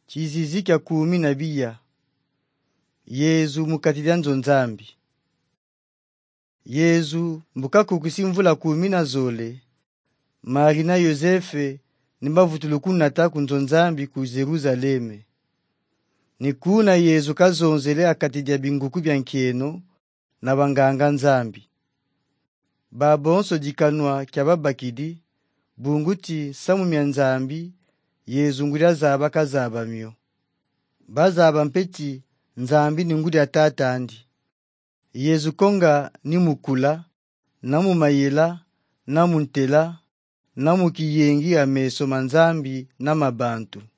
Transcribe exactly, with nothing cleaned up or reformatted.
Chizizi kya kumi na biya. Yezu mukatidya nzonzambi. Yezu mbukakukisi mvula kumi na zole. Mari na Yosefe nimbavutulu kunata kunzonzambi ku Jerusaleme. Nikuna Yezu kazonzele akatidya binguku bya nkeno na banganga nzambi. Babonso dikanwa kya babakidi bunguti samumya nzambi Yezu nguli azaba kazaba myo. Bazaba mpeti nzambi ninguli atatandi. Yezu konga ni mukula, na mumayela, na muntela, na mukiyengi ameso manzambi na mabantu.